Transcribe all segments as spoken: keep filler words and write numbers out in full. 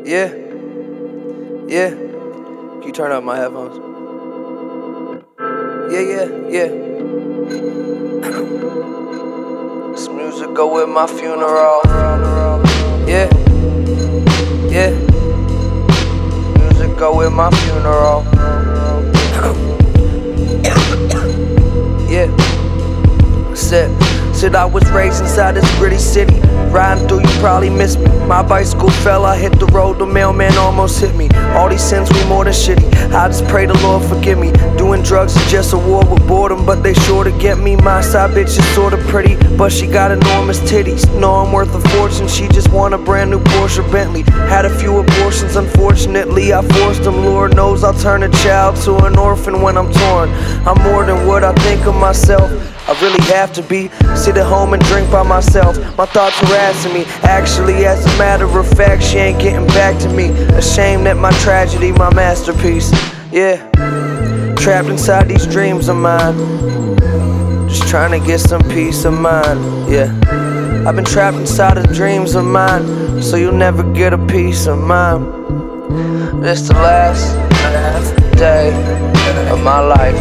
Yeah, yeah. Can you turn up my headphones? Yeah, yeah, yeah. This music go with my funeral. Yeah, yeah. Music go with my funeral. Yeah. Said, said I was raised inside this gritty city. Riding through, you probably missed me. My bicycle fell, I hit the road, the mailman almost hit me. All these sins, we more than shitty. I just pray the Lord forgive me. Doing drugs is just a war with boredom, but they sure to get me. My side bitch is sorta pretty, but she got enormous titties. Know I'm worth a fortune, she just want a brand new Porsche Bentley. Had a few abortions, unfortunately I forced them. Lord knows I'll turn a child to an orphan when I'm torn. I'm more than what I think of myself. I really have to be. Sit at home and drink by myself. My thoughts harassing me. Actually, as a matter of fact, she ain't getting back to me. Ashamed that my tragedy, my masterpiece. Yeah, trapped inside these dreams of mine. Just trying to get some peace of mind. Yeah, I've been trapped inside of dreams of mine, so you'll never get a piece of mine. This the last day of my life.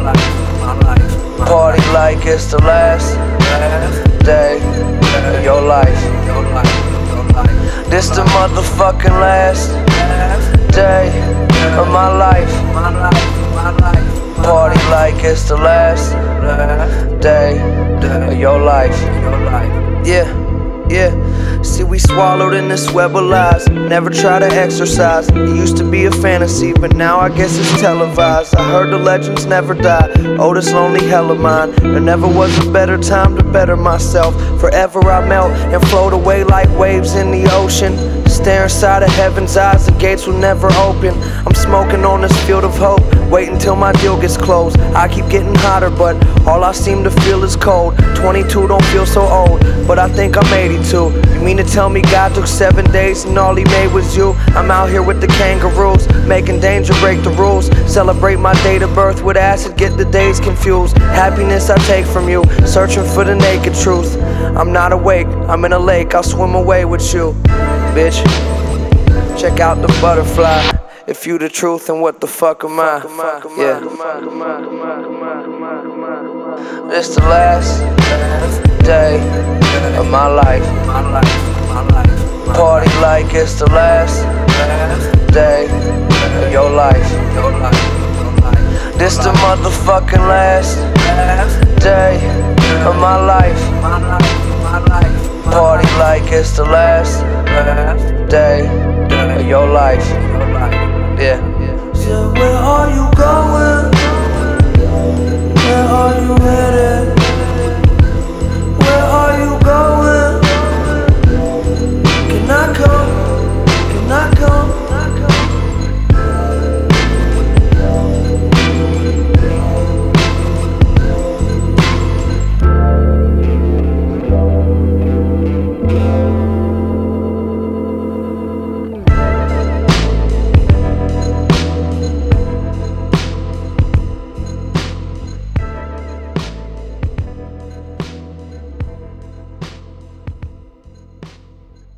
Party like it's the last day of your life. This the motherfucking last day of my life. Party like it's the last day of your life. Yeah, yeah. See, we swallowed in this web of lies. Never try to exercise. It used to be a fantasy, but now I guess it's televised. I heard the legends never die. Oh, this lonely hell of mine. There never was a better time to better myself. Forever I melt and float away like waves in the ocean. Stare inside of heaven's eyes, the gates will never open. I'm smoking on this field of hope, wait until my deal gets closed. I keep getting hotter, but all I seem to feel is cold. twenty-two don't feel so old, but I think I'm eighty-two. You mean to tell me God took seven days and all he made was you? I'm out here with the kangaroos, making danger break the rules. Celebrate my date of birth with acid, get the days confused. Happiness I take from you, searching for the naked truth. I'm not awake, I'm in a lake, I'll swim away with you. Bitch, check out the butterfly. If you the truth, then what the fuck am I? Yeah. This the last day of my life. Party like it's the last day of your life. This the motherfucking last day of my life. Party like it's the last day of your life. Yeah. So where are you going? Where are you headed?